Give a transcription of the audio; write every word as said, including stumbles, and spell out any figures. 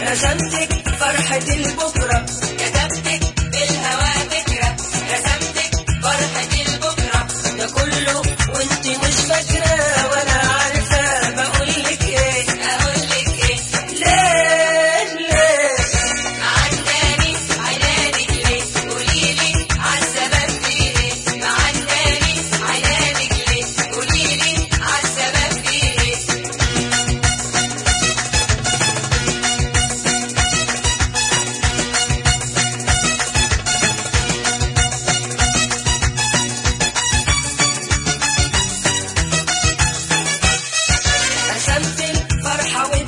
رسمتك فرحة البكرة، كتبتك بالهوى فكرة، رسمتك فرحة البكرة، ده كله وانت مش فاكرة ولا عارفة بقولك ايه اقولك ايه. ليه ليه معنداني عنادك ليه؟ قوليلي عالسبب في ايه؟ معنداني عنادك ليه؟ قوليلي عالسبب في ايه؟ رسمت الفرحة